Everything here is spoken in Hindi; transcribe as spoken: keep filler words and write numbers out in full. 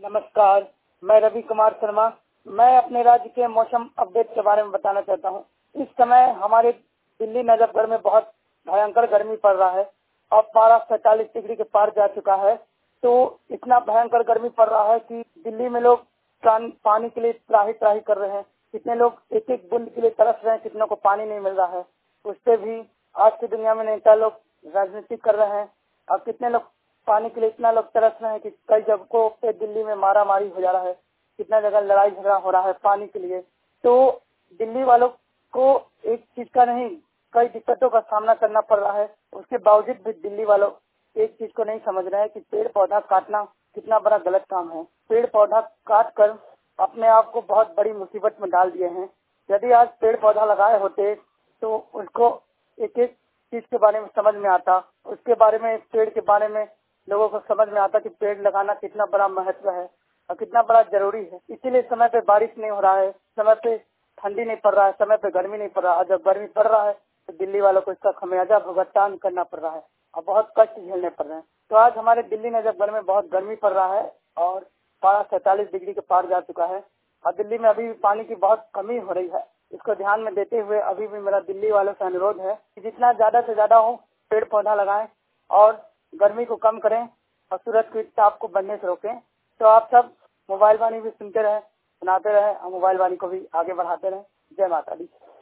नमस्कार, मैं रवि कुमार शर्मा। मैं अपने राज्य के मौसम अपडेट के बारे में बताना चाहता हूँ। इस समय हमारे दिल्ली नजफगढ़ में बहुत भयंकर गर्मी पड़ रहा है और पारा सैंतालीस डिग्री के पार जा चुका है। तो इतना भयंकर गर्मी पड़ रहा है कि दिल्ली में लोग पानी के लिए त्राही त्राही कर रहे हैं। कितने लोग एक एक बूंद के लिए तरस रहे हैं, कितनों को पानी नहीं मिल रहा है। उस पर भी आज की दुनिया में नेता लोग राजनीति कर रहे हैं और कितने लोग पानी के लिए इतना लोग तरस रहे हैं कि कई जगहों पे दिल्ली में मारा मारी हो जा रहा है, कितना जगह लड़ाई झगड़ा हो रहा है पानी के लिए। तो दिल्ली वालों को एक चीज का नहीं, कई दिक्कतों का सामना करना पड़ रहा है। उसके बावजूद भी दिल्ली वालों एक चीज को नहीं समझ रहे हैं कि पेड़ पौधा काटना कितना बड़ा गलत काम है। पेड़ पौधा काट कर अपने आप को बहुत बड़ी मुसीबत में डाल दिए हैं। यदि आज पेड़ पौधा लगाए होते तो उनको एक एक चीज के बारे में समझ में आता, उसके बारे में पेड़ के बारे में लोगों को समझ में आता कि पेड़ लगाना कितना बड़ा महत्व है और कितना बड़ा जरूरी है। इसीलिए समय पे बारिश नहीं हो रहा है, समय पे ठंडी नहीं पड़ रहा है, समय पे गर्मी नहीं पड़ रहा है। जब गर्मी पड़ रहा है तो दिल्ली वालों को इसका खमियाजा भुगतान करना पड़ रहा है और बहुत कष्ट झेलने पड़ रहे हैं। तो आज हमारे दिल्ली नजफगढ़ में बहुत गर्मी पड़ रहा है और पारा सैंतालीस डिग्री के पार जा चुका है और दिल्ली में अभी भी पानी की बहुत कमी हो रही है। इसको ध्यान में देते हुए अभी भी मेरा दिल्ली वालों से अनुरोध है कि जितना ज्यादा से ज्यादा हो पेड़ पौधा लगाएं और गर्मी को कम करें और सूरज की ताप को बढ़ने से रोकें। तो आप सब मोबाइल वाणी भी सुनते रहे, सुनाते रहे और मोबाइल वाणी को भी आगे बढ़ाते रहे। जय माता दी।